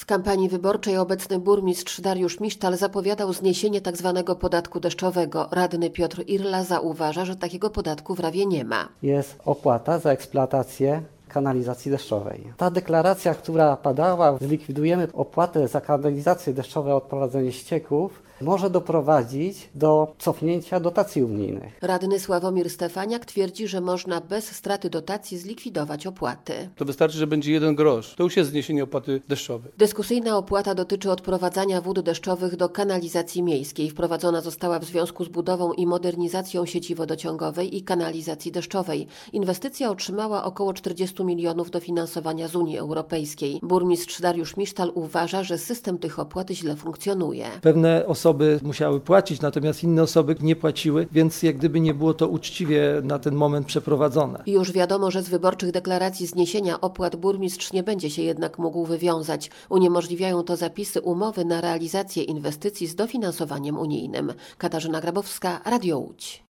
W kampanii wyborczej obecny burmistrz Dariusz Misztal zapowiadał zniesienie tzw. podatku deszczowego. Radny Piotr Irla zauważa, że takiego podatku w Rawie nie ma. Jest opłata za eksploatację kanalizacji deszczowej. Ta deklaracja, która padała, zlikwidujemy opłatę za kanalizację deszczową, odprowadzenie ścieków, może doprowadzić do cofnięcia dotacji unijnych. Radny Sławomir Stefaniak twierdzi, że można bez straty dotacji zlikwidować opłaty. To wystarczy, że będzie 1 grosz. To już jest zniesienie opłaty deszczowej. Dyskusyjna opłata dotyczy odprowadzania wód deszczowych do kanalizacji miejskiej. Wprowadzona została w związku z budową i modernizacją sieci wodociągowej i kanalizacji deszczowej. Inwestycja otrzymała około 40 milionów dofinansowania z Unii Europejskiej. Burmistrz Dariusz Misztal uważa, że system tych opłat źle funkcjonuje. Pewne osoby musiały płacić, natomiast inne osoby nie płaciły, więc jak gdyby nie było to uczciwie na ten moment przeprowadzone. Już wiadomo, że z wyborczych deklaracji zniesienia opłat burmistrz nie będzie się jednak mógł wywiązać. Uniemożliwiają to zapisy umowy na realizację inwestycji z dofinansowaniem unijnym. Katarzyna Grabowska, Radio Łódź.